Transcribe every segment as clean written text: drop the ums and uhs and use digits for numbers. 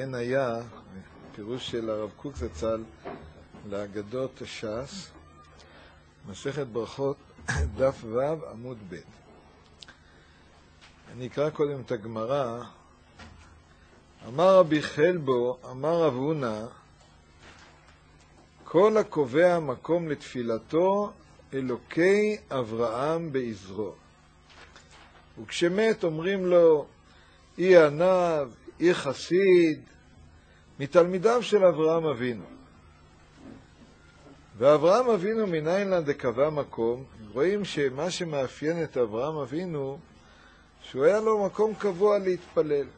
כן היה, פירוש של הרב קוק זצ"ל לאגדות ש"ס, מסכת ברכות, דף ו' עמוד ב'. אני אקרא קודם את הגמרא. אמר רבי חלבו, אמר רב הונא, כל הקובע מקום לתפילתו, אלוקי אברהם בעזרו. וכשמת אומרים לו, אי ענב, אי חסיד, מתלמידיו של אברהם אבינו. ואברהם אבינו מניין דקבע מקום, רואים שמה שמאפיין את אברהם אבינו, שהוא היה לו מקום קבוע להתפלל.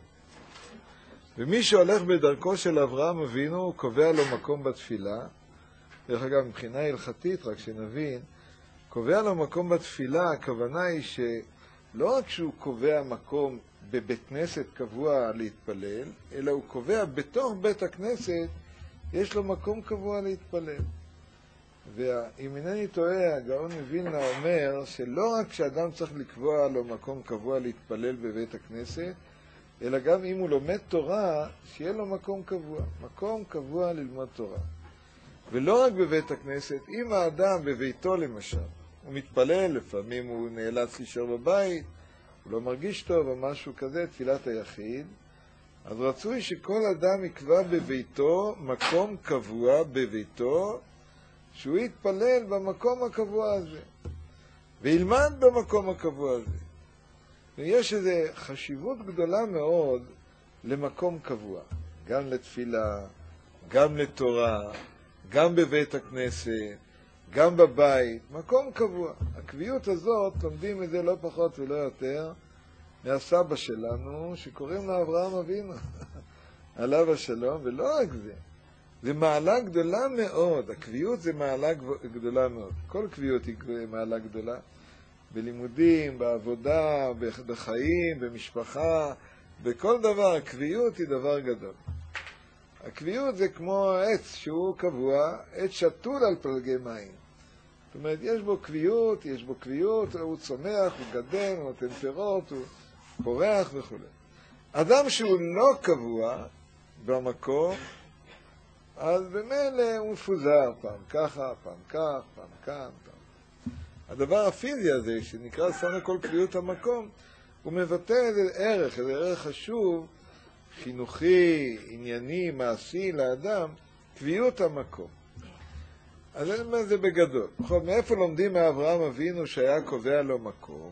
ומי שהולך בדרכו של אברהם אבינו, הוא קובע לו מקום בתפילה. דרך אגב, מבחינה הלכתית, רק שנבין, קובע לו מקום בתפילה, הכוונה היא שלא רק שהוא קובע מקום בבית כנסת קבוע להתפלל, אלא הוא קובע בתוך בית הכנסת, יש לו מקום קבוע להתפלל. ואם אינני טועה, הגאון מווילנה אומר שלא רק שאדם צריך לקבוע לו מקום קבוע להתפלל בבית הכנסת, אלא גם אם הוא לומד תורה, שיהיה לו מקום קבוע ללמוד תורה. ולא רק בבית הכנסת, אם האדם בביתו למשל, הוא מתפלל, לפעמים הוא נאלץ להישאר בבית, הוא לא מרגיש טוב או משהו כזה, תפילת היחיד, אז רצוי שכל אדם יקבע בביתו, מקום קבוע בביתו, שהוא יתפלל במקום הקבוע הזה, וילמד במקום הקבוע הזה. ויש איזו חשיבות גדולה מאוד למקום קבוע, גם לתפילה, גם לתורה, גם בבית הכנסת, גם בבית, מקום קבוע. הקביעות הזאת, לומדים את זה לא פחות ולא יותר, מהסבא שלנו, שקוראים לו אברהם אבינו, עליו השלום, ולא רק זה. זה מעלה גדולה מאוד, הקביעות זה מעלה גדולה מאוד. כל קביעות היא מעלה גדולה. בלימודים, בעבודה, בחיים, במשפחה, בכל דבר, הקביעות היא דבר גדול. הקביעות זה כמו עץ שהוא קבוע, עץ שתול על פלגי מים. זאת אומרת, יש בו קביעות, הוא צומח, הוא גדל, הוא נותן פירות, הוא פורח וכו'. אדם שהוא לא קבוע במקום, אז במילא הוא מפוזר, פעם ככה, פעם כך, פעם כאן, פעם. הדבר הפיזי הזה, שנקרא סך הכל קביעות המקום, הוא מבטא איזה ערך חשוב, חינוכי, ענייני, מעשי לאדם, קביעות המקום. אז אני אומר זה בגדול. מאיפה לומדים מאברהם אבינו שהיה קובע לו מקום?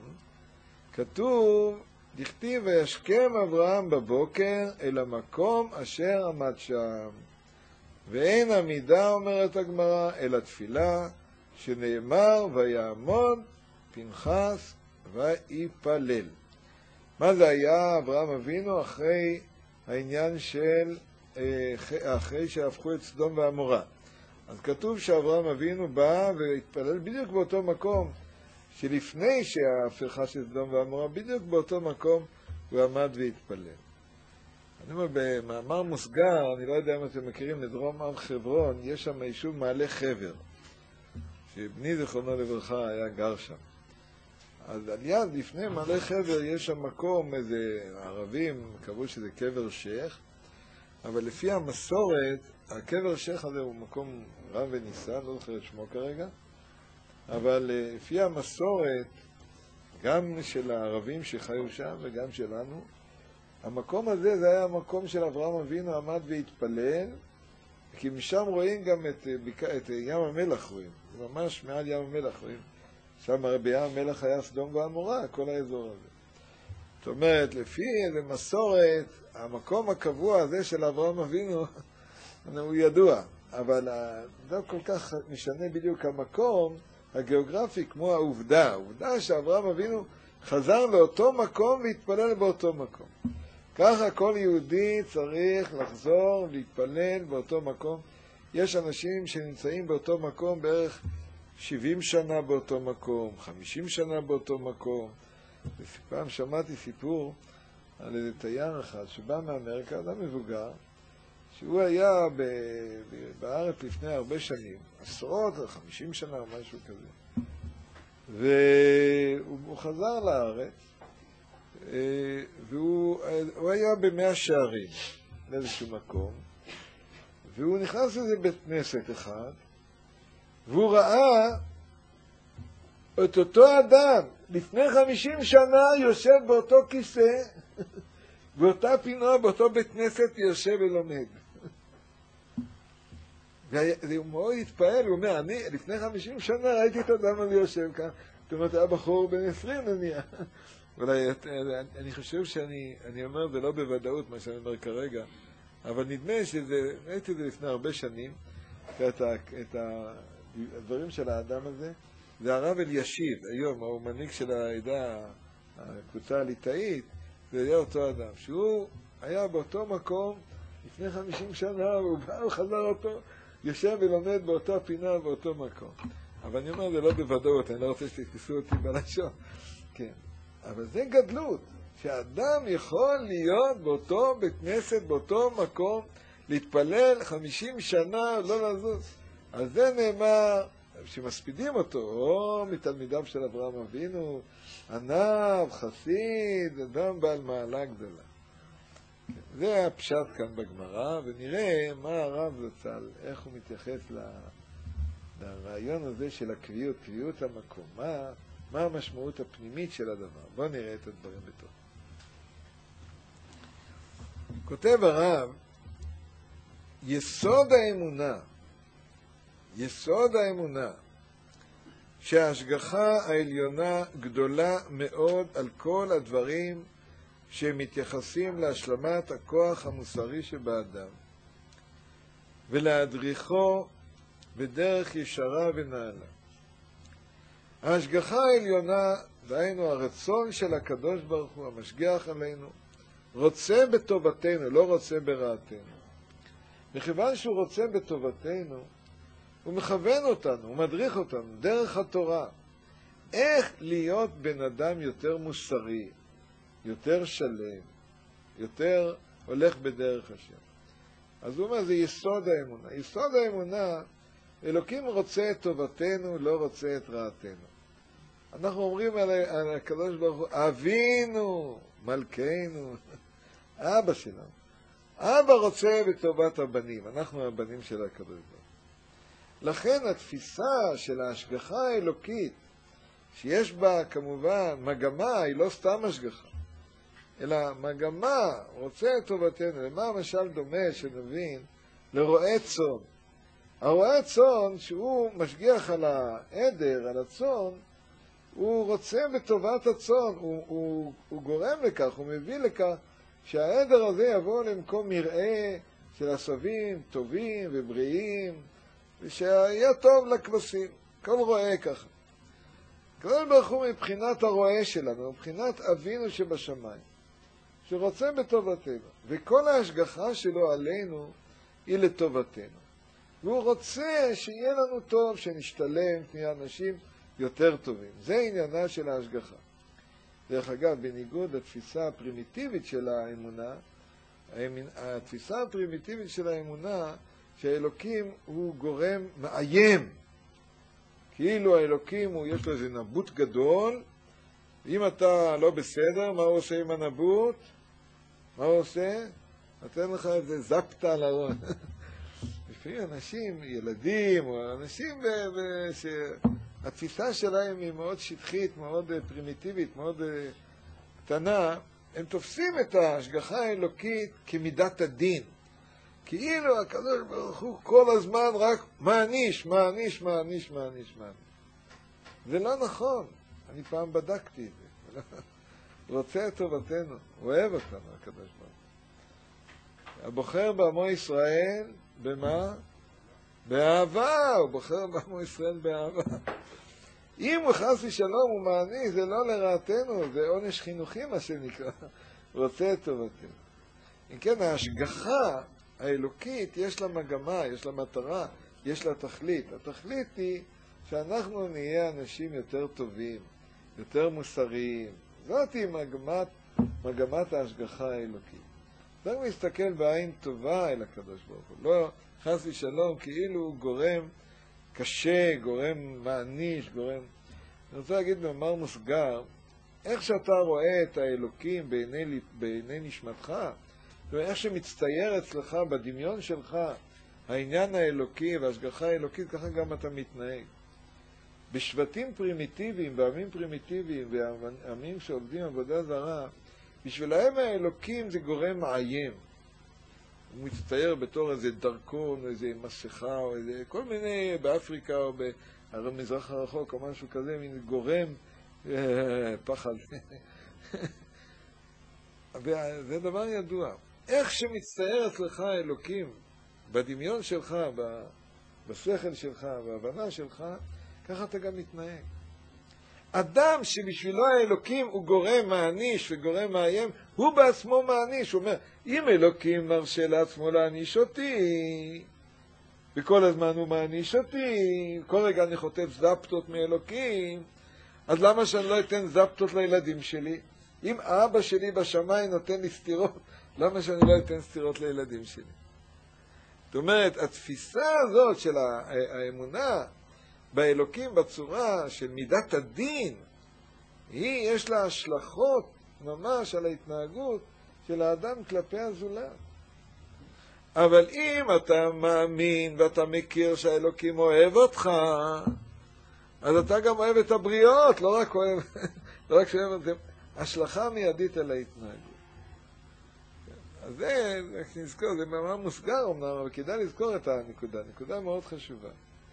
כתוב, דכתיב וישכם אברהם בבוקר אל המקום אשר עמד שם. ואין עמידה, אומרת הגמרא, אלא תפילה, שנאמר ויעמוד פנחס ויפלל. מה זה היה אברהם אבינו אחרי העניין של, אחרי שהפכו את סדום ועמורה? אז כתוב שאברהם אבינו בא והתפלל בדיוק באותו מקום, שלפני שההפיכה של סדום ועמורה, בדיוק באותו מקום הוא עמד והתפלל. אני אומר, במאמר מוסגר, אני לא יודע אם אתם מכירים, לדרום הר חברון, יש שם יישוב מעלה חבר, שבני זיכרונו לברכה היה גר שם. אז על יד, לפני מעלה חבר, יש שם מקום, איזה ערבים, קראו שזה קבר שייח, אבל לפי המסורת, הקבר שייח הזה הוא מקום רם ונישא, לא זוכר את שמו כרגע, אבל לפי המסורת, גם של הערבים שחיו שם וגם שלנו, המקום הזה זה היה המקום של אברהם אבינו עמד והתפלל, כי משם רואים גם את ים המלח רואים, ממש מעל ים המלח רואים. שם רבי ים המלח היה סדום ועמורה, כל האזור הזה. זאת אומרת, לפי איזה מסורת, המקום הקבוע הזה של אברהם אבינו, הוא ידוע, אבל לא כל כך משנה בדיוק המקום הגיאוגרפי כמו העובדה. העובדה שאברהם אבינו חזר לאותו מקום והתפלל באותו מקום. ככה כל יהודי צריך לחזור, להתפלל באותו מקום. יש אנשים שנמצאים באותו מקום בערך 70 שנה באותו מקום, 50 שנה באותו מקום. פעם שמעתי סיפור על איזה תייר אחד שבא מאמריקה, אדם מבוגר, שהוא היה בארץ לפני הרבה שנים, עשרות, 50 שנה או משהו כזה. והוא חזר לארץ, והוא היה במאה שערים. לאיזשהו מקום, והוא נכנס לזה בית כנסת אחד, והוא ראה את אותו אדם לפני 50 שנה יושב באותו כיסא, באותה פינה, באותו בית כנסת יושב ולומד. והוא מאוד התפעל, הוא אומר, אני לפני 50 שנה ראיתי את האדם הזה יושב כאן, זאת אומרת, היה בחור בן 20 נניח. אולי, אני חושב שאני אומר זה לא בוודאות מה שאני אומר כרגע, אבל נדמה שזה, ראיתי את זה לפני הרבה שנים, את הדברים של האדם הזה, זה הרב אלישיב, היום, הוא מנהיג של העדה, הקבוצה הליטאית, זה היה אותו אדם, שהוא היה באותו מקום לפני 50 שנה, והוא בא וחזר אותו, יושב ולומד באותו פינה, באותו מקום. אבל אני אומר, זה לא בוודאות, אני לא רוצה שתתפסו אותי בלשון. כן. אבל זה גדלות, שאדם יכול להיות באותו בית כנסת, באותו מקום, להתפלל 50 שנה, לא לזוז. אז זה נאמר, שמספידים אותו, או מתלמידיו של אברהם אבינו, ענב, חסיד, אדם בעל מעלה גדולה. זה הפשט כאן בגמרא, ונראה מה הרב זצ"ל, איך הוא מתייחס לרעיון הזה של הקביעות, קביעות המקום, מה המשמעות הפנימית של הדבר. בואו נראה את הדברים בתוך. כותב הרב, יסוד האמונה, שההשגחה העליונה גדולה מאוד על כל הדברים שמתייחסים להשלמת הכוח המוסרי שבאדם, ולהדריכו בדרך ישרה ונעלה. ההשגחה העליונה, דהיינו הרצון של הקדוש ברוך הוא, המשגיח עלינו, רוצה בטובתנו, לא רוצה ברעתנו. מכיוון שהוא רוצה בטובתנו, הוא מכוון אותנו, הוא מדריך אותנו, דרך התורה. איך להיות בן אדם יותר מוסרי, יותר שלם, יותר הולך בדרך השם. אז הוא אומר, זה יסוד האמונה. יסוד האמונה, אלוקים רוצה את טובתנו, לא רוצה את רעתנו. אנחנו אומרים על הקדוש ברוך הוא, אבינו, מלכנו, אבא שלנו. אבא רוצה בטובת הבנים, אנחנו הבנים של הקדוש ברוך הוא. לכן התפיסה של ההשגחה האלוקית, שיש בה כמובן מגמה, היא לא סתם השגחה, אלא מגמה, רוצה את טובתנו. למה המשל דומה שנבין? לרועה צאן. הרועה צאן, שהוא משגיח על העדר, על הצאן, הוא רוצה בטובת הצאן, הוא גורם לכך, הוא מביא לכך שהעדר הזה יבוא למקום מרעה של עשבים טובים ובריאים, ושיהיה טוב לכבשים. כל רועה ככה. הקדוש ברוך הוא מבחינת הרועה שלנו, מבחינת אבינו שבשמיים, שרוצה בטובתנו, וכל ההשגחה שלו עלינו היא לטובתנו. והוא רוצה שיהיה לנו טוב, שנשתלם, נהיה אנשים יותר טובים. זה עניינה של ההשגחה. דרך אגב, בניגוד לתפיסה הפרימיטיבית של האמונה, התפיסה הפרימיטיבית של האמונה, שהאלוקים הוא גורם מאיים. כאילו האלוקים, יש לו איזה נבוט גדול, אם אתה לא בסדר, מה הוא עושה עם הנבוט? מה הוא עושה? נותן לך איזה זפטה על הראש. לפעמים אנשים, ילדים, או אנשים שהתפיסה שלהם היא מאוד שטחית, מאוד פרימיטיבית, מאוד קטנה, הם תופסים את ההשגחה האלוקית כמידת הדין. כאילו הקדוש ברוך הוא כל הזמן רק מעניש. זה לא נכון. אני פעם בדקתי את זה. הוא רוצה את טובתנו, הוא אוהב אותנו, הקדוש ברוך הוא. הבוחר בעמו ישראל, במה? באהבה, הוא בוחר בעמו ישראל באהבה. אם הוא חס ושלום הוא מעניש, זה לא לרעתנו, זה עונש חינוכי מה שנקרא. הוא רוצה את טובתנו. אם כן, ההשגחה האלוקית יש לה מגמה, יש לה מטרה, יש לה תכלית. התכלית היא שאנחנו נהיה אנשים יותר טובים, יותר מוסריים. זאת היא מגמת ההשגחה האלוקית. צריך להסתכל בעין טובה אל הקדוש ברוך הוא. לא חס ושלום, כאילו הוא גורם קשה, גורם מעניש, גורם... אני רוצה להגיד במאמר מוסגר, איך שאתה רואה את האלוקים בעיני נשמתך, ואיך שמצטייר אצלך, בדמיון שלך, העניין האלוקי וההשגחה האלוקית, ככה גם אתה מתנהג. בשבטים פרימיטיביים, בעמים פרימיטיביים, בעמים שעובדים עבודה זרה, בשבילהם האלוקים זה גורם מעיים. הוא מצטייר בתור איזה דרכון, או איזה מסכה, או איזה, כל מיני, באפריקה או במזרח הרחוק, או משהו כזה, מין גורם פחד. זה דבר ידוע. איך שמצטייר אצלך האלוקים, בדמיון שלך, בשכל שלך, בהבנה שלך, ככה אתה גם מתנהג. אדם שבשבילו האלוקים הוא גורם מעניש וגורם מאיים, הוא בעצמו מעניש. הוא אומר, אם אלוקים מרשה לעצמו להעניש אותי, וכל הזמן הוא מעניש אותי, כל רגע אני חוטף זפטות מאלוקים, אז למה שאני לא אתן זפטות לילדים שלי? אם האבא שלי בשמיים נותן לי סתירות, למה שאני לא אתן סתירות לילדים שלי? זאת אומרת, התפיסה הזאת של האמונה באלוקים בצורה של מידת הדין, יש לה השלכות ממש על ההתנהגות של האדם כלפי הזולת. אבל אם אתה מאמין ואתה מכיר שהאלוקים אוהב אותך, אז אתה גם אוהב את הבריות, לא רק שאוהב את זה, השלכה מיידית על ההתנהגות. אז זה, נזכור, זה ממש מוסגר אמנם, אבל כדאי לזכור את הנקודה, נקודה מאוד חשובה.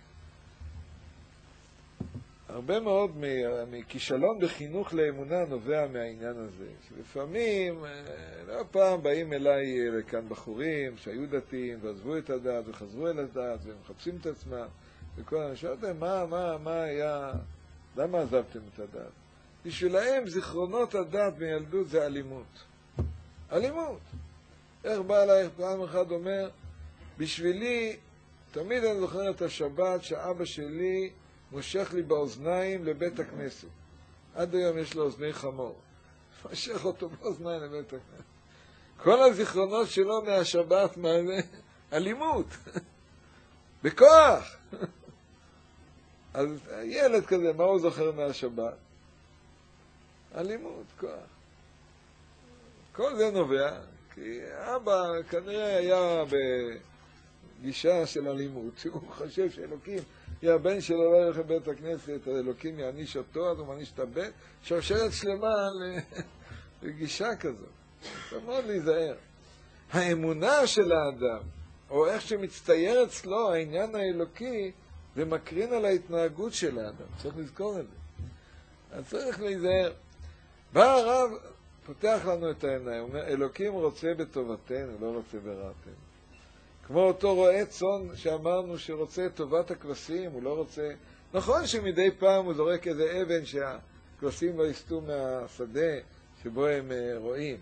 הרבה מאוד מכישלון בחינוך לאמונה נובע מהעניין הזה, שלפעמים, לא פעם באים אליי כאן בחורים שהיו דתיים ועזבו את הדת וחזרו אל הדת והם מחפשים את עצמם וכל אני שואל אותם, מה היה, למה עזבתם את הדת? בשבילהם זיכרונות הדת מילדות זה אלימות. אלימות. איך בא אליי פעם אחד אומר, בשבילי, תמיד אני זוכר את השבת שאבא שלי מושך לי באוזניים לבית הכנסת. עד היום יש לו אוזני חמור. מושך אותו באוזניים לבית הכנסת. כל הזיכרונות שלו מהשבת, אלימות. בכוח. אז ילד כזה, מה הוא זוכר מהשבת? אלימות, כוח. כל זה נובע, כי אבא כנראה היה בגישה של אלימות, שהוא חושב שאלוקים, הבן שלו לא ילך לבית הכנסת, אלוקים יעניש אותו, אז הוא מעניש את הבן, שרשרת שלמה לגישה כזאת. צריך מאוד להיזהר. האמונה של האדם, או איך שמצטייר אצלו העניין האלוקי, זה מקרין על ההתנהגות של האדם. צריך לזכור את זה. אז צריך להיזהר. בא הרב, פותח לנו את העיניים, הוא אומר, אלוקים רוצה בטובתנו, לא רוצה ברעתנו. כמו אותו רועה צאן שאמרנו שרוצה את טובת הכבשים, הוא לא רוצה... נכון שמדי פעם הוא זורק איזה אבן שהכבשים לא יסתו מהשדה שבו הם רואים.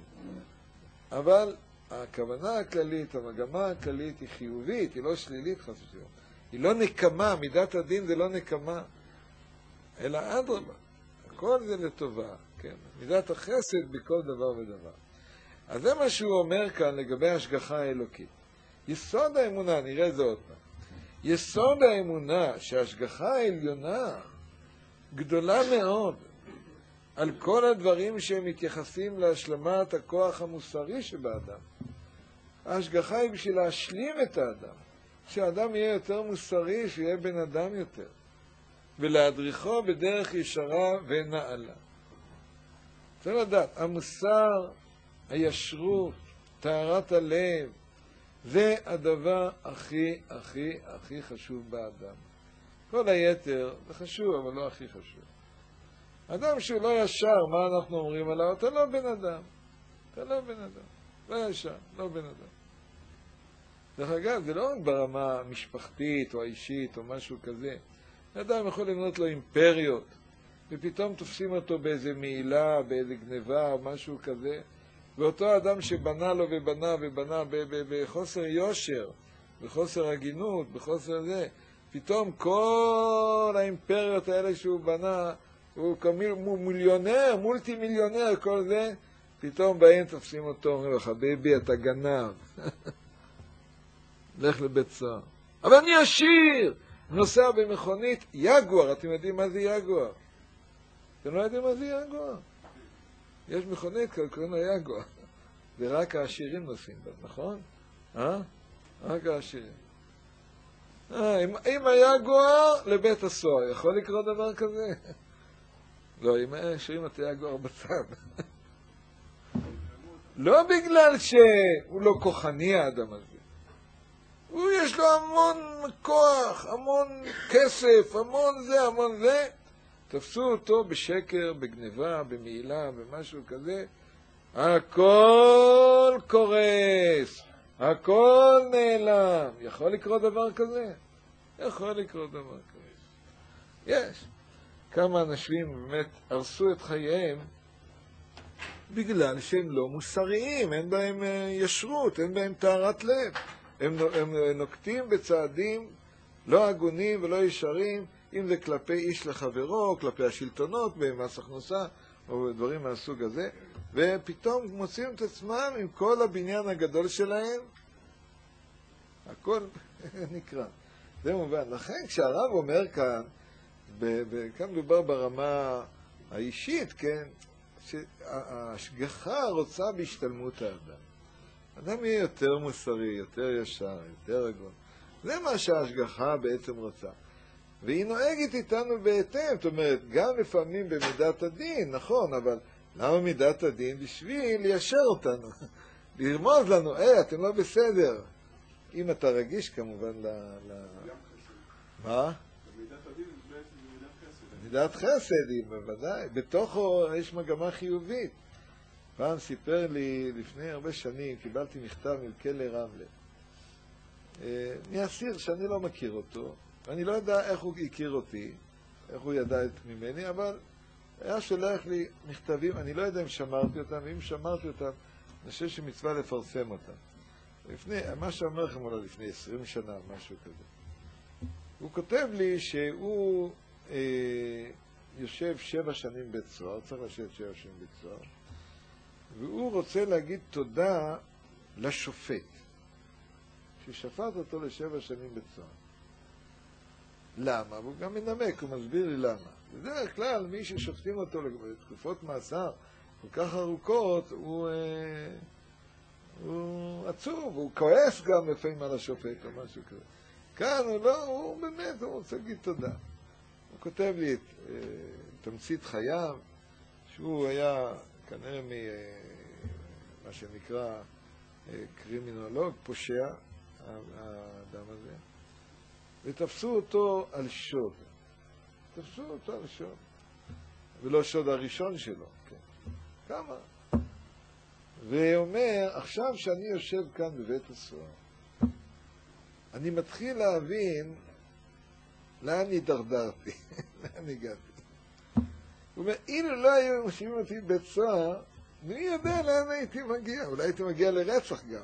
אבל הכוונה הכללית, המגמה הכללית היא חיובית, היא לא שלילית חס ושלום. היא לא נקמה, מידת הדין זה לא נקמה, אלא אדרבה. הכל זה לטובה, כן. מידת החסד בכל דבר ודבר. אז זה מה שהוא אומר כאן לגבי השגחה האלוקית. יסוד האמונה, נראה זה עוד פעם. יסוד האמונה שההשגחה העליונה גדולה מאוד על כל הדברים שהם מתייחסים להשלמת הכוח המוסרי שבאדם. ההשגחה היא בשביל להשלים את האדם. שהאדם יהיה יותר מוסרי, שיהיה בן אדם יותר. ולהדריכו בדרך ישרה ונעלה. צריך לדעת, המוסר, הישרות, טהרת הלב, זה הדבר הכי חשוב באדם. כל היתר זה חשוב, אבל לא הכי חשוב. אדם שהוא לא ישר, מה אנחנו אומרים עליו? אתה לא בן אדם. אתה לא בן אדם. לא ישר, לא בן אדם. דרך אגב, זה לא רק ברמה המשפחתית או האישית או משהו כזה. אדם יכול לבנות לו אימפריות, ופתאום תופסים אותו באיזה מעילה, באיזה גניבה או משהו כזה, ואותו אדם שבנה לו ובנה בחוסר יושר, בחוסר הגינות, בחוסר זה, פתאום כל האימפריות האלה שהוא בנה, הוא מיליונר, מולטי מיליונר, כל זה, פתאום באים תופסים אותו, אומרים לך, ביבי, אתה גנב. לך לבית סוהר. אבל אני עשיר! נוסע במכונית, יגואר, אתם יודעים מה זה יגואר? אתם לא יודעים מה זה יגואר? יש מכונית, קוראים לה יגואר. זה רק העשירים נוסעים בה, נכון? רק העשירים. אם היה גוער, לבית הסוהר. יכול לקרות דבר כזה? לא, אם היה העשירים אתה היה גוער בצד. לא בגלל שהוא לא כוחני האדם הזה. יש לו המון כוח, המון כסף, המון זה. תפסו אותו בשקר, בגניבה, במעילה, במשהו כזה. הכל קורס, הכל נעלם. יכול לקרות דבר כזה? יכול לקרות דבר כזה. יש. כמה אנשים באמת הרסו את חייהם בגלל שהם לא מוסריים, אין בהם ישרות, אין בהם טהרת לב. הם נוקטים בצעדים לא הגונים ולא ישרים, אם זה כלפי איש לחברו, כלפי השלטונות, במס הכנסה, או דברים מהסוג הזה, ופתאום מוצאים את עצמם עם כל הבניין הגדול שלהם, הכל נקרא. זה מובן. לכן כשהרב אומר כאן, כאן מדובר ברמה האישית, כן, שההשגחה רוצה בהשתלמות האדם. אדם יהיה יותר מוסרי, יותר ישר, יותר הגון. זה מה שההשגחה בעצם רוצה. והיא נוהגת איתנו בהתאם, זאת אומרת, גם לפעמים במידת הדין, נכון, אבל למה מידת הדין? בשביל ליישר אותנו, לרמוז לנו, אתם לא בסדר. אם אתה רגיש כמובן מה? מידת הדין זה בעצם מידת חסד. מידת חסד היא בוודאי, בתוכו יש מגמה חיובית. פעם סיפר לי, לפני הרבה שנים, קיבלתי מכתב מכלא רמלה. מאסיר שאני לא מכיר אותו, אני לא יודע איך הוא הכיר אותי, איך הוא ידע את ממני, אבל היה שולח לי מכתבים, אני לא יודע אם שמרתי אותם, ואם שמרתי אותם, אני חושב שמצווה לפרסם אותם. מה שאומר לכם אולי לפני 20 שנה, משהו כזה. הוא כותב לי שהוא יושב 7 שנים בית סוהר, צריך לשבת 7 שנים בית סוהר, והוא רוצה להגיד תודה לשופט, ששפט אותו ל7 שנים בית סוהר. למה? והוא גם מנמק, הוא מסביר לי למה. בדרך כלל, מי ששופטים אותו לתקופות מאסר כל כך ארוכות, הוא עצוב, הוא כועס גם לפעמים על השופט או משהו כזה. כאן הוא לא, הוא באמת, הוא רוצה להגיד תודה. הוא כותב לי את תמצית חייו, שהוא היה כנראה מה שנקרא קרימינולוג, פושע, האדם הזה, ותפסו אותו על שוד. תפסו אותו על שוד. ולא שוד הראשון שלו, כן. כמה? ואומר, עכשיו שאני יושב כאן בבית הסוהר, אני מתחיל להבין לאן הידרדרתי, לאן הגעתי. הוא אומר, אילו לא היו מושיבים אותי בבית סוהר, מי יודע לאן הייתי מגיע? אולי הייתי מגיע לרצח גם.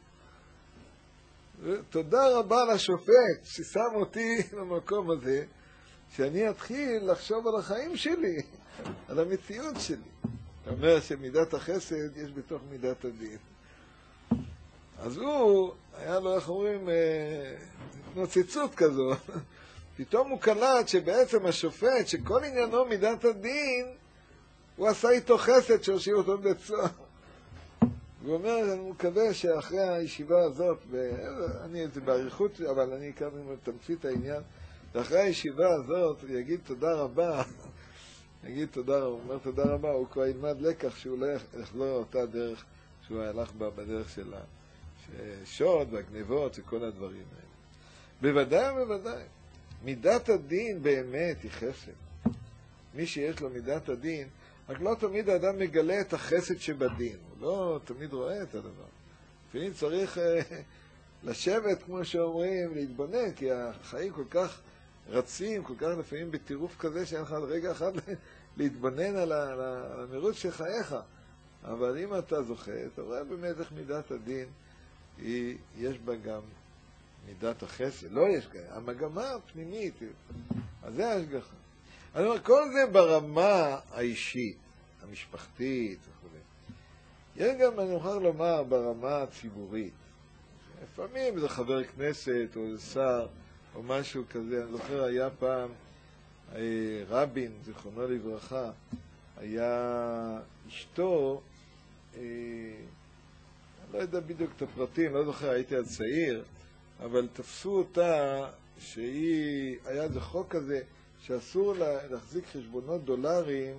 תודה רבה לשופט ששם אותי למקום הזה, שאני אתחיל לחשוב על החיים שלי, על המציאות שלי. הוא אומר שמידת החסד יש בתוך מידת הדין. אז הוא, היה לו, איך אומרים, נוצצות כזו. פתאום הוא קלט שבעצם השופט, שכל עניינו מידת הדין, הוא עשה איתו חסד שהושיב אותו בבית סוהר. הוא אומר, אני מקווה שאחרי הישיבה הזאת, אני את זה בעריכות, אבל אני כאן תמצית העניין, ואחרי הישיבה הזאת הוא יגיד תודה רבה, יגיד תודה רבה, הוא אומר תודה רבה, הוא כבר ילמד לקח שהוא לא יחזור אותה דרך שהוא הלך בה בדרך שלה, ששוד והגניבות וכל הדברים האלה. בוודאי ובוודאי, מידת הדין באמת היא חסד. מי שיש לו מידת הדין, רק לא תמיד האדם מגלה את החסד שבדין, הוא לא תמיד רואה את הדבר. לפעמים צריך לשבת, כמו שאומרים, להתבונן, כי החיים כל כך רצים, כל כך לפעמים בטירוף כזה, שאין לך רגע אחד להתבונן על המרוץ של חייך. אבל אם אתה זוכה, אתה רואה באמת איך מידת הדין, יש בה גם מידת החסד, לא יש כאלה, המגמה הפנימית, אז זה ההשגחה. אני אומר, כל זה ברמה האישית, המשפחתית וכו'. יש גם, אני מוכרח לומר, ברמה הציבורית. לפעמים זה חבר כנסת או זה שר או משהו כזה. אני זוכר, היה פעם רבין, זיכרונו לברכה, היה אשתו, אני לא יודע בדיוק את הפרטים, לא זוכר, הייתי עד צעיר, אבל תפסו אותה היה איזה חוק כזה שאסור להחזיק חשבונות דולרים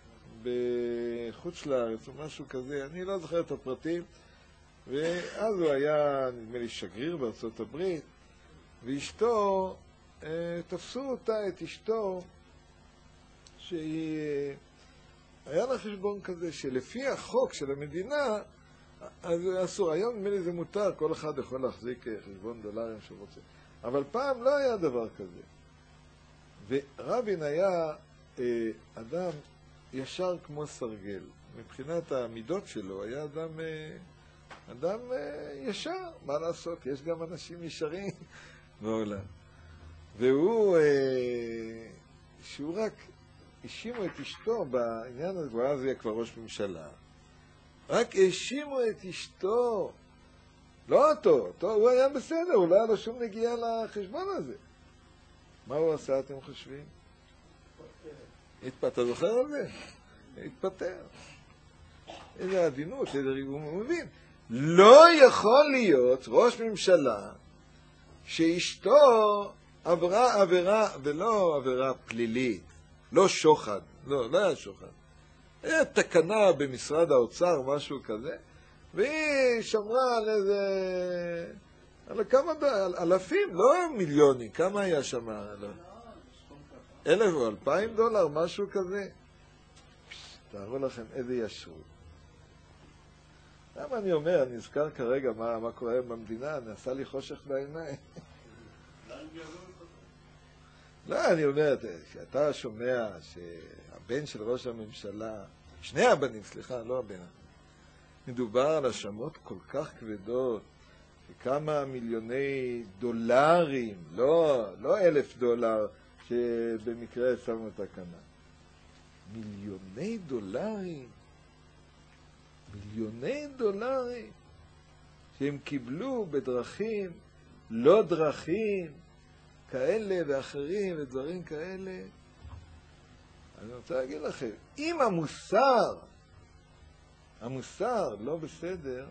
בחוץ לארץ או משהו כזה, אני לא זוכר את הפרטים, ואז הוא היה, נדמה לי, שגריר בארצות הברית, ואשתו, תפסו אותה, את אשתו, היה לה חשבון כזה שלפי החוק של המדינה, אז אסור. היום נדמה לי זה מותר, כל אחד יכול להחזיק חשבון דולרים שהוא רוצה. אבל פעם לא היה דבר כזה. ורבין היה אדם ישר כמו סרגל. מבחינת המידות שלו, היה אדם ישר, מה לעשות? יש גם אנשים ישרים בעולם. שהוא רק האשימו את אשתו בעניין הזה, ואז היה כבר ראש ממשלה. רק האשימו את אשתו, לא אותו, הוא היה בסדר, הוא לא היה לו שום נגיעה לחשבון הזה. מה הוא עשה, אתם חושבים? אתה זוכר על זה? התפטר. איזה עדינות, איזה ריגום, הוא מבין. לא יכול להיות ראש ממשלה שאשתו עברה עבירה, ולא עבירה פלילית, לא שוחד, לא היה שוחד. היה תקנה במשרד האוצר, משהו כזה, והיא שמרה על על כמה, אלפים, לא מיליונים, כמה היה שם? 1,000 או 2,000 דולר, משהו כזה. תארו לכם איזה ישרות. למה אני אומר, אני נזכר כרגע מה קורה במדינה, נעשה לי חושך בעיניים. לא, אני אומר, כשאתה שומע שהבן של ראש הממשלה, שני הבנים, סליחה, לא הבן, מדובר על האשמות כל כך כבדות, שכמה מיליוני דולרים, לא 1,000 דולר, שבמקרה שמו תקנה. מיליוני דולרים, שהם קיבלו בדרכים, לא דרכים, כאלה ואחרים ודברים כאלה. אני רוצה להגיד לכם, אם המוסר לא בסדר,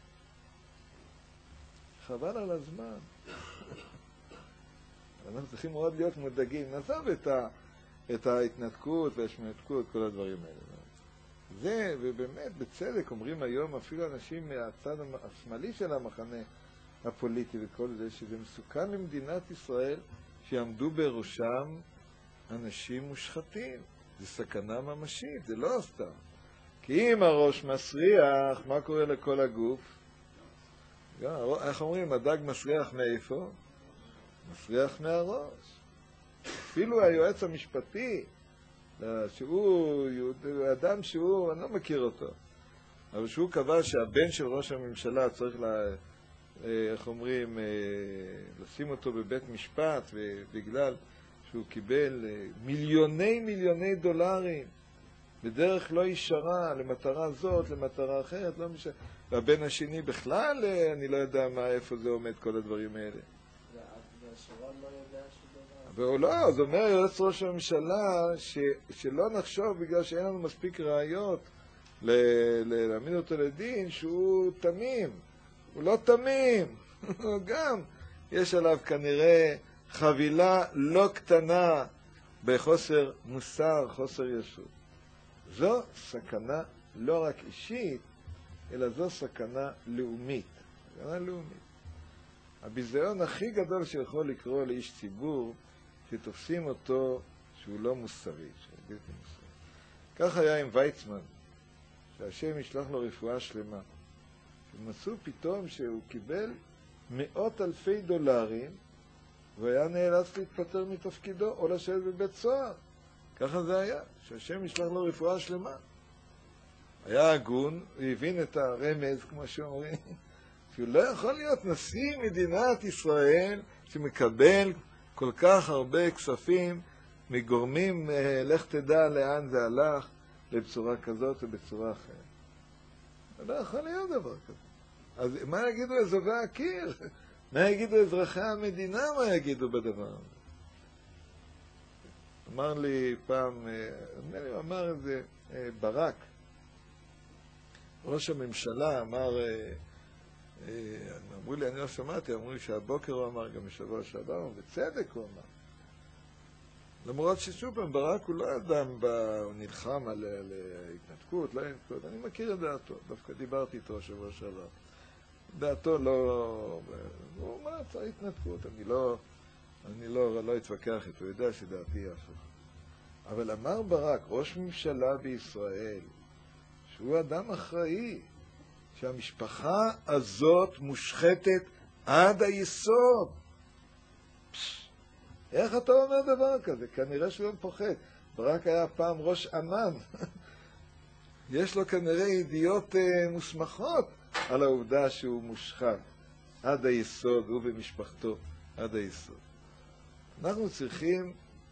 חבל על הזמן. אנחנו צריכים מאוד להיות מודאגים. נעזוב את ההתנתקות והשמנתקות, כל הדברים האלה. זה, ובאמת, בצדק, אומרים היום אפילו אנשים מהצד השמאלי של המחנה הפוליטי וכל זה, שזה מסוכן למדינת ישראל שיעמדו בראשם אנשים מושחתים. זה סכנה ממשית, זה לא סתם. כי אם הראש מסריח, מה קורה לכל הגוף? איך אומרים, הדג מסריח מאיפה? מסריח מהראש. אפילו היועץ המשפטי, שהוא אדם שהוא, אני לא מכיר אותו, אבל שהוא קבע שהבן של ראש הממשלה צריך, איך אומרים, לשים אותו בבית משפט, בגלל שהוא קיבל מיליוני דולרים, בדרך לא ישרה, למטרה זאת, למטרה אחרת, לא משנה. והבן השני בכלל, אני לא יודע איפה זה עומד, כל הדברים האלה. והשרון לא יודע שום דבר. והוא לא, זה אומר יועץ ראש הממשלה שלא נחשוב בגלל שאין לנו מספיק ראיות להעמיד אותו לדין שהוא תמים. הוא לא תמים. גם יש עליו כנראה חבילה לא קטנה בחוסר מוסר, חוסר ישות. זו סכנה לא רק אישית, אלא זו סכנה לאומית. סכנה לאומית. הביזיון הכי גדול שיכול לקרוא לאיש ציבור, שתופסים אותו שהוא לא מוסרי, שהוא בלתי מוסרי. כך היה עם ויצמן, שהשם ישלח לו רפואה שלמה. ומצאו פתאום שהוא קיבל $100,000, והיה נאלץ להתפטר מתפקידו או לשבת בבית סוהר. ככה זה היה, שהשם ישלח לו רפואה שלמה. היה הגון, הוא הבין את הרמז, כמו שאומרים, שהוא לא יכול להיות נשיא מדינת ישראל שמקבל כל כך הרבה כספים מגורמים, לך תדע לאן זה הלך, בצורה כזאת ובצורה אחרת. לא יכול להיות דבר כזה. אז מה יגידו אזובי הקיר? מה יגידו אזרחי המדינה? מה יגידו בדבר הזה? אמר לי פעם, אמר איזה ברק, ראש הממשלה אמר אמרו לי, אני לא שמעתי, אמרו לי שהבוקר הוא אמר, גם בשבוע שעבר, ובצדק הוא אמר. למרות ששוב פעם, ברק הוא לא אדם, הוא נלחם על התנתקות, לא התנתקות, אני מכיר את דעתו, דווקא דיברתי איתו שבוע שעבר. דעתו לא... הוא אומר, צריך התנתקות, אני לא אתווכח איתו, הוא יודע שדעתי היא הפוך. אבל אמר ברק, ראש ממשלה בישראל, שהוא אדם אחראי, שהמשפחה הזאת מושחתת עד היסוד. איך אתה אומר דבר כזה? כנראה שהוא לא פוחד. ברק היה פעם ראש ענן. יש לו כנראה ידיעות מוסמכות על העובדה שהוא מושחת עד היסוד, הוא ומשפחתו עד היסוד. אנחנו צריכים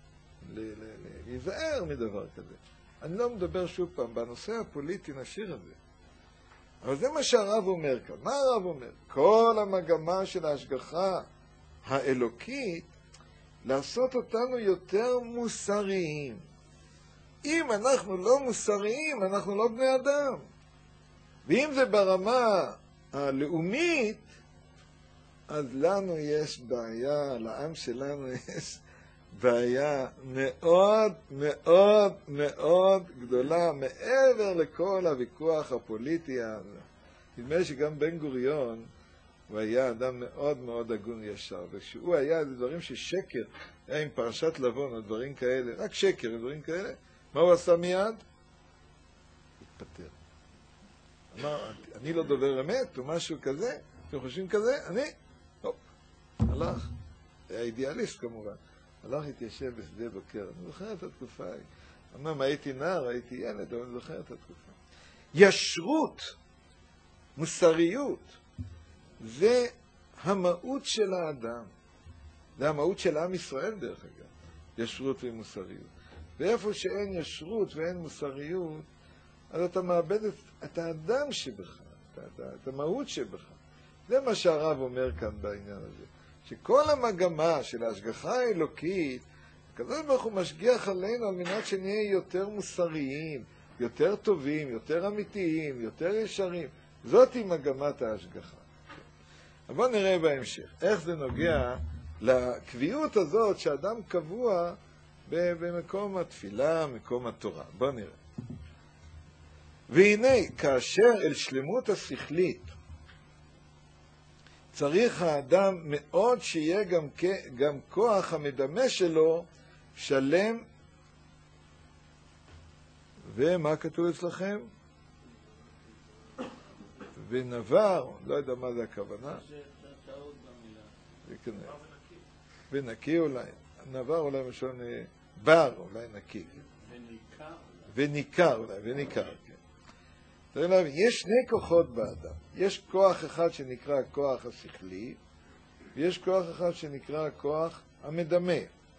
להיזהר מדבר כזה. אני לא מדבר שוב פעם, בנושא הפוליטי נשאיר את זה. אבל זה מה שהרב אומר כאן. מה הרב אומר? כל המגמה של ההשגחה האלוקית, לעשות אותנו יותר מוסריים. אם אנחנו לא מוסריים, אנחנו לא בני אדם. ואם זה ברמה הלאומית, אז לנו יש בעיה, לעם שלנו יש בעיה מאוד מאוד מאוד גדולה, מעבר לכל הוויכוח הפוליטי. נדמה לי שגם בן גוריון, הוא היה אדם מאוד מאוד הגון ישר, וכשהוא היה, זה דברים ששקר, היה עם פרשת לבון או דברים כאלה, רק שקר, דברים כאלה, מה הוא עשה מיד? התפטר. אמר, אני לא דובר אמת, או משהו כזה, אתם חושבים כזה? אני? הופ, הלך, היה אידיאליסט כמובן, הלך התיישב בשדה בוקר, אני זוכר את התקופה ההיא. אמנם הייתי נער, הייתי ילד, אבל אני זוכר את התקופה. ישרות, מוסריות, זה המהות של האדם. זה המהות של עם ישראל דרך אגב, ישרות ומוסריות. ואיפה שאין ישרות ואין מוסריות, אז אתה מאבד את האדם שבך, את המהות שבך. זה מה שהרב אומר כאן בעניין הזה. שכל המגמה של ההשגחה האלוקית, הקדוש ברוך הוא משגיח עלינו על מנת שנהיה יותר מוסריים, יותר טובים, יותר אמיתיים, יותר ישרים. זאת היא מגמת ההשגחה. אבל בואו נראה בהמשך, איך זה נוגע לקביעות הזאת שאדם קבוע במקום התפילה, מקום התורה. בואו נראה. והנה, כאשר אל שלמות השכלית צריך האדם מאוד שיהיה גם כוח המדמה שלו שלם, ומה כתוב אצלכם? ונבר, לא יודע מה זה הכוונה. ונקי אולי, נבר אולי משון בר, אולי נקי. וניכר אולי, וניכר, כן. יש שני כוחות באדם. יש כוח אחד שנקרא הכוח השכלי, ויש כוח אחד שנקרא הכוח המדמה.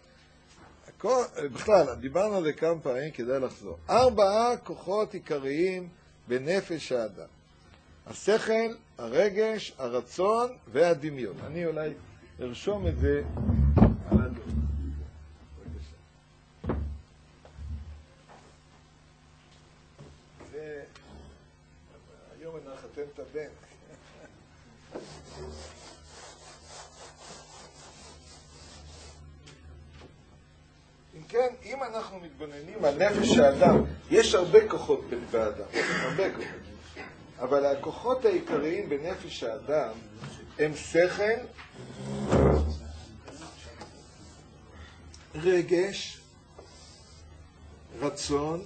בכלל, דיברנו על זה כמה פעמים, כדאי לחזור. 4 כוחות עיקריים בנפש האדם. השכל, הרגש, הרצון והדמיון. אני אולי ארשום את זה על הדוח. היום נחתם את הבן. אם כן, אם אנחנו מתבוננים על נפש האדם, יש הרבה כוחות באדם, הרבה כוחות. אבל הכוחות העיקריים בנפש האדם הם שכל, רגש, רצון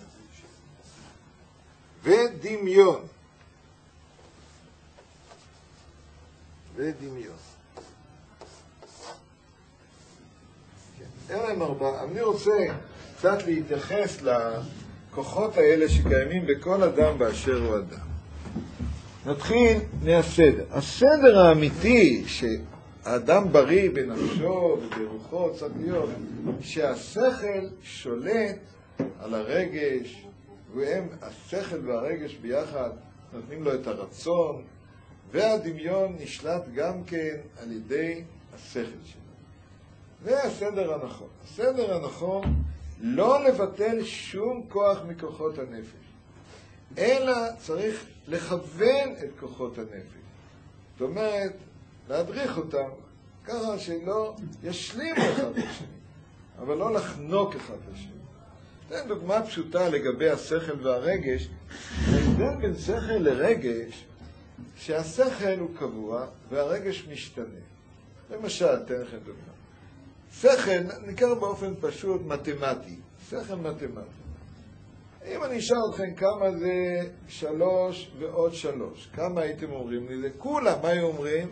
ודמיון. ודמיון. אלה הם 4. אני רוצה קצת להתייחס לכוחות האלה שקיימים בכל אדם באשר הוא אדם. נתחיל מהסדר. הסדר האמיתי שהאדם בריא בנפשו וברוחו צריך להיות שהשכל שולט על הרגש, והם, השכל והרגש ביחד נותנים לו את הרצון, והדמיון נשלט גם כן על ידי השכל שלו. זה הסדר הנכון. הסדר הנכון לא לבטל שום כוח מכוחות הנפש, אלא צריך לכוון את כוחות הנפש. זאת אומרת, להדריך אותם, ככה שלא ישלימו אחד לשני, אבל לא לחנוק אחד לשני. זו דוגמה פשוטה לגבי השכל והרגש. ההבדל בין שכל לרגש, שהשכל הוא קבוע והרגש משתנה. למשל, תן לכם דוגמה. שכל נקרא באופן פשוט מתמטי, שכל מתמטי. אם אני אשאל אתכם כמה זה 3 ועוד 3, כמה הייתם אומרים לי? זה כולם, מה היו אומרים?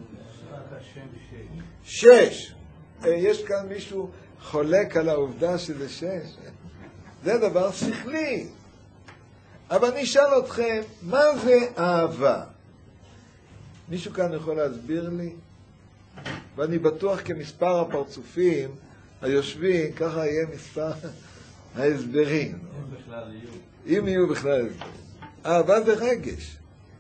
6. יש כאן מישהו חולק על העובדה שזה 6? זה דבר שכלי. אבל אני אשאל אתכם, מה זה אהבה? מישהו כאן יכול להסביר לי? ואני בטוח כמספר הפרצופים היושבים, ככה יהיה מספר ההסברים. אם יהיו בכלל הסברים. אהבה זה רגש.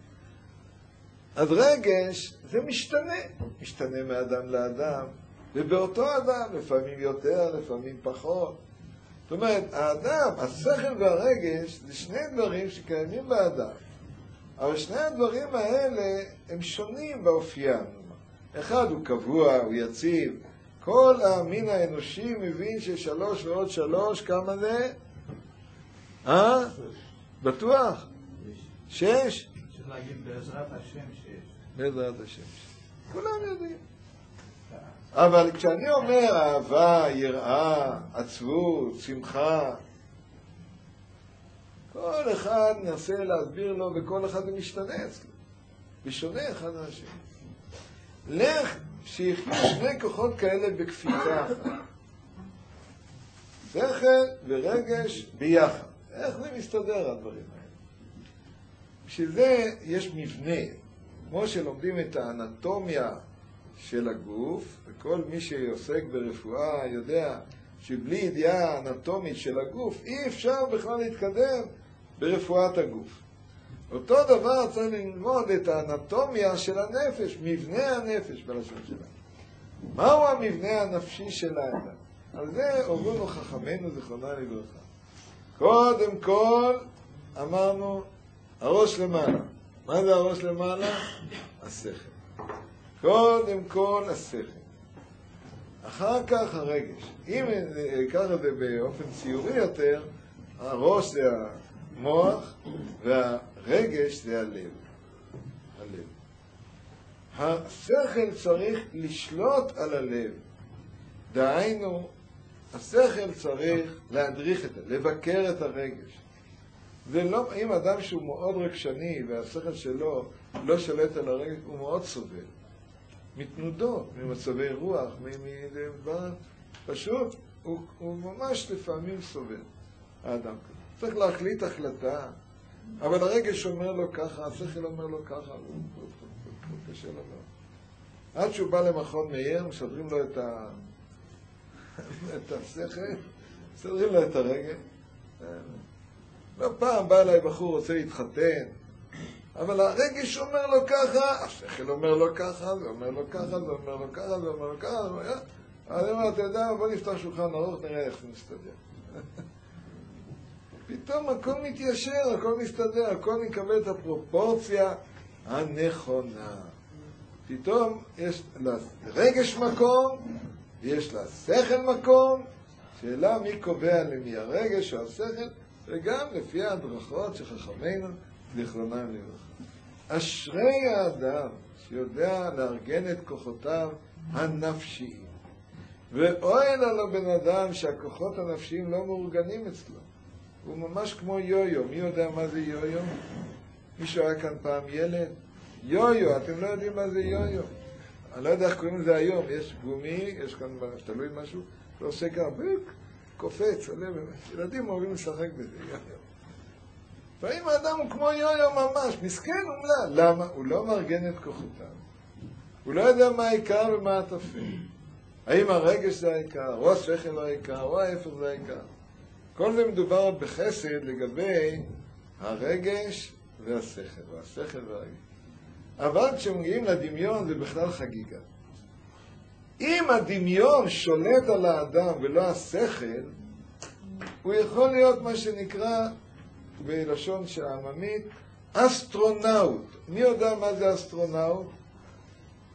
אז רגש זה משתנה. משתנה מאדם לאדם, ובאותו אדם, לפעמים יותר, לפעמים פחות. זאת אומרת, האדם, השכל והרגש, זה שני דברים שקיימים באדם. אבל שני הדברים האלה הם שונים באופיים. אחד הוא קבוע, הוא יציב. כל המין האנושי מבין ש3 ועוד 3, כמה זה? בטוח? 6? צריך להגיד בעזרת השם 6. בעזרת השם 6. כולם יודעים. אבל כשאני אומר אהבה, יראה, עצבות, שמחה, כל אחד ננסה להסביר לו, וכל אחד זה משתנה אצלו. ושונה אחד מהשני. לך שיחיו שני כוחות כאלה בקפיצה אחת. שכל ורגש ביחד. איך זה מסתדר הדברים האלה? בשביל זה יש מבנה. כמו שלומדים את האנטומיה של הגוף, וכל מי שעוסק ברפואה יודע שבלי ידיעה אנטומית של הגוף אי אפשר בכלל להתקדם ברפואת הגוף. אותו דבר צריך ללמוד את האנטומיה של הנפש, מבנה הנפש בלשון שלנו. מהו המבנה הנפשי של האדם? על זה אומרים חכמינו זיכרונם לברכה. קודם כל אמרנו הראש למעלה. מה זה הראש למעלה? השכל. קודם כל השכל. אחר כך הרגש. אם ניקח את זה באופן ציורי יותר, הראש זה המוח והרגש זה הלב. הלב. השכל צריך לשלוט על הלב. דהיינו, השכל צריך להדריך את הלב, לבקר את הרגש. ולא, אם אדם שהוא מאוד רגשני והשכל שלו לא שולט על הרגש, הוא מאוד סובל. מתנודות, ממצבי רוח, מדבר, פשוט, הוא ממש לפעמים סובל, האדם כזה. צריך להחליט החלטה, אבל הרגש אומר לו ככה, השכל אומר לו ככה, הוא קשה לו מאוד. עד שהוא בא למכון מאיר, מסדרים לו את השכל, מסדרים לו את הרגש. לא פעם בא אליי בחור רוצה להתחתן, אבל הרגש אומר לו ככה, השכל אומר לו ככה, זה אומר לו ככה, זה אומר לו ככה, זה אומר לו ככה, אני אומר, אתה יודע, בוא נפתח שולחן ארוך, נראה איך זה מסתדר. פתאום הכל מתיישר, הכל מסתדר, הכל מקבל את הפרופורציה הנכונה. פתאום יש לרגש מקום, יש לשכל מקום, שאלה מי קובע למי הרגש או השכל, וגם לפי ההדרכות שחכמינו זיכרונם לברכה. אשרי האדם שיודע לארגן את כוחותיו הנפשיים. ואוי לו בן אדם שהכוחות הנפשיים לא מאורגנים אצלו. הוא ממש כמו יו-יו. מי יודע מה זה יו-יו? מישהו היה כאן פעם ילד? יו-יו, אתם לא יודעים מה זה יו-יו. אני לא יודע איך קוראים לזה היום. יש גומי, יש כאן תלוי משהו, לא עושה ככה, קופץ, עולה באמת. ילדים אוהבים לשחק בזה, יו-יו. לפעמים האדם הוא כמו יו-יו ממש, מסכן אומלל. למה? הוא לא מארגן את כוחותיו. הוא לא יודע מה העיקר ומה הטפל. האם הרגש זה העיקר, או השכל זה העיקר, או ההפך זה העיקר. כל זה מדובר בחסד לגבי הרגש והשכל, והשכל והרגש. אבל כשמגיעים לדמיון זה בכלל חגיגה. אם הדמיון שולט על האדם ולא השכל, הוא יכול להיות מה שנקרא בלשון העממית אסטרונאוט. מי יודע מה זה אסטרונאוט?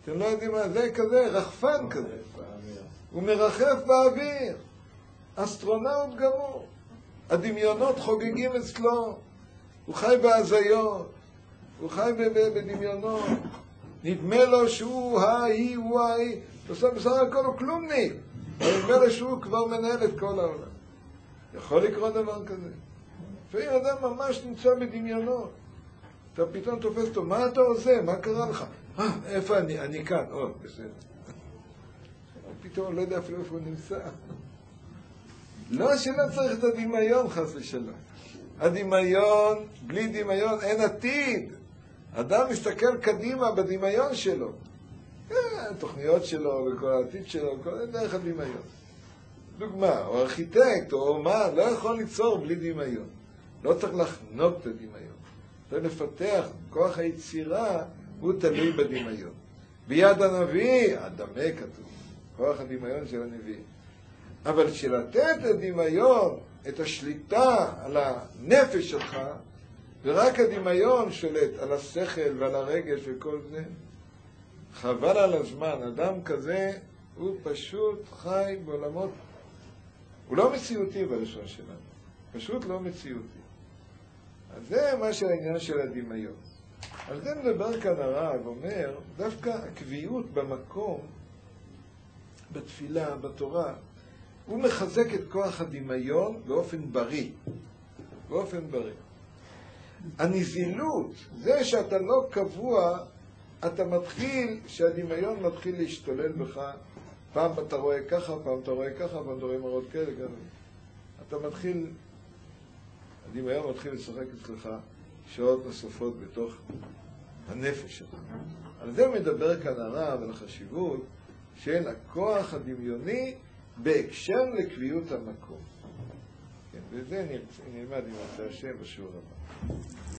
אתם לא יודעים מה זה כזה, רחפן כזה. הוא מרחף באוויר. אסטרונאוט גמור. הדמיונות חוגגים אצלו. הוא חי בהזיות. הוא חי בדמיונות. נדמה לו שהוא ההיא, הוא ההיא. בסך הכל הוא כלומניק. נדמה לו שהוא כבר מנהל את כל העולם. יכול לקרות דבר כזה. לפעמים אדם ממש נמצא בדמיונות. אתה פתאום תופס אותו, מה אתה עושה? מה קרה לך? איפה אני? אני כאן. בסדר. פתאום לא יודע אפילו איפה הוא נמצא. לא שלא צריך את הדמיון, חס ושלום. הדמיון, בלי דמיון אין עתיד. אדם מסתכל קדימה בדמיון שלו. התוכניות שלו וכל העתיד שלו, כל דרך הדמיון. דוגמה, או ארכיטקט, או אומן, לא יכול ליצור בלי דמיון. לא צריך לחנוק את הדמיון. צריך לפתח, כוח היצירה הוא תלוי בדמיון. ביד הנביא, הדמה כתוב, כוח הדמיון של הנביא. אבל שלתת לדמיון את השליטה על הנפש שלך, ורק הדמיון שולט על השכל ועל הרגש וכל זה, חבל על הזמן. אדם כזה הוא פשוט חי בעולמות, הוא לא מציאותי בלשון שלנו, פשוט לא מציאותי. אז זה מה שהעניין של הדמיון. על זה מדבר כאן הרב, אומר, דווקא הקביעות במקום, בתפילה, בתורה, הוא מחזק את כוח הדמיון באופן בריא. באופן בריא. הנזילות, זה שאתה לא קבוע, אתה מתחיל, שהדמיון מתחיל להשתולל בך, פעם אתה רואה ככה, פעם אתה רואה ככה, פעם אתה רואה מראות כאלה, ככה. אתה מתחיל, הדמיון מתחיל לשחק אצלך שעות נוספות בתוך הנפש שלך. על זה מדבר כאן הרב, על החשיבות של הכוח הדמיוני בהקשר לקביעות המקום. כן, וזה נלמד עם השם בשיעור הבא.